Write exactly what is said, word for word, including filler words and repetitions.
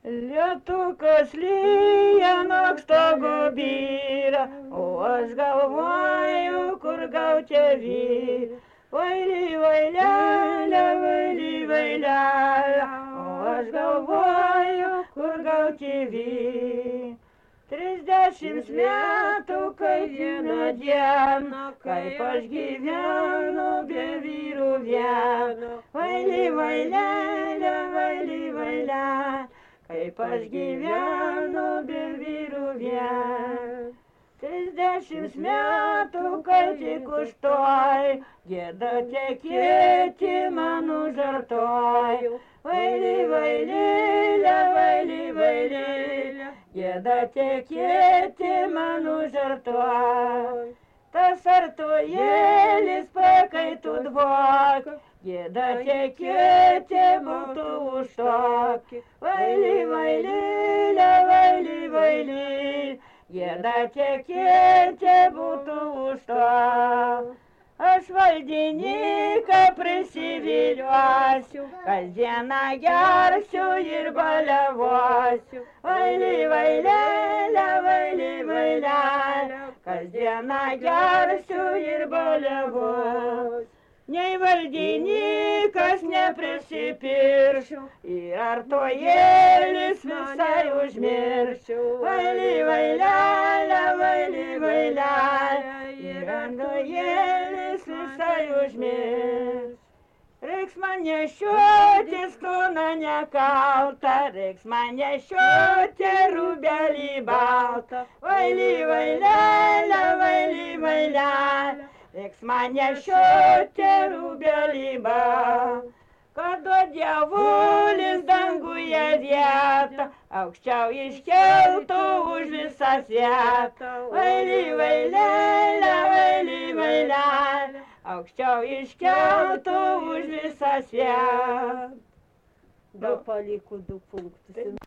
Lietukas lyja, nuo stogo byra, o aš galvoju, kur gauti vyrą. Vaily, vailelė, vaily, vailelė, o aš galvoju, kur gauti vyrą. Trisdešimt metų, kaip vieną dieną, kaip aš gyvenu be vyrų vieno. Vaily, vailelė, vaily, vailelė, kaip aš gyvenu be vyrų vieno. Trisdešimt metų, kai tik užtoj, gėda tekėti man užartoj. Vaily, vailelė, vaily, vailelė, gėda tekėti man užartoj. Tas artojėlis pakaitų dvok, gėda tekėti būtų už tokį. Vaily, vailelė, vaily, vailelė, gėda tekėti būtų už tokį. Aš valdininką prisiviliuosiu, kasdieną gersiu ir baliavosiu. Vaily, vailelė, vaily, vailelė, kasdieną gersiu ir baliavosiu. Nei valdininkas neprisipiršiu, ir artojėlis visai užmiršiu. Vaily, vailelė, vaily, vailelė, ir artojėlis visai užmiršiu. Reiks man nešiotis kūną nekaltą, reiks man nešioti rūbelį baltą. Vaily, vailelė, vaily, vailelė, reiks man nešioti rūbelį baltą. Kad dievulis danguje vietą aukščiau iškeltų už visą svietą. Vaily, vailelė, vaily, vailelė, aukščiau iškeltų už visą svietą. Gal paliko du punktus.